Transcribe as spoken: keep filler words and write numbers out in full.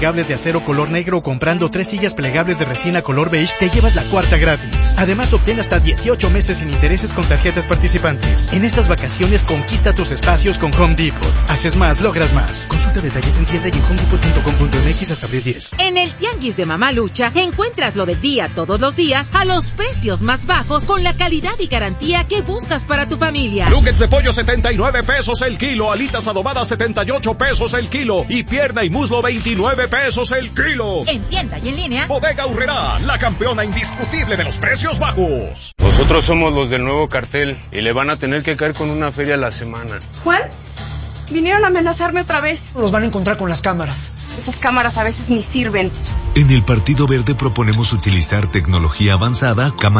plegables de acero color negro o comprando tres sillas plegables de resina color beige, te llevas la cuarta gratis. Además, obtén hasta dieciocho meses sin intereses con tarjetas participantes. En estas vacaciones, conquista tus espacios con Home Depot. Haces más, logras más. Consulta detalles en tienda y en home depot punto com punto m x hasta abril diez. En el Tianguis de Mamá Lucha, encuentras lo del día todos los días a los precios más bajos con la calidad y garantía que buscas para tu familia. Nuggets de pollo setenta y nueve pesos el kilo, alitas adobadas setenta y ocho pesos el kilo y pierna y muslo veintinueve pesos el kilo. En tienda y en línea, Bodega Aurrerá, la campeona indiscutible de los precios bajos. Nosotros somos los del nuevo cartel y le van a tener que caer con una feria a la semana. Juan, vinieron a amenazarme otra vez. Los van a encontrar con las cámaras. Esas cámaras a veces ni sirven. En el Partido Verde proponemos utilizar tecnología avanzada, cámaras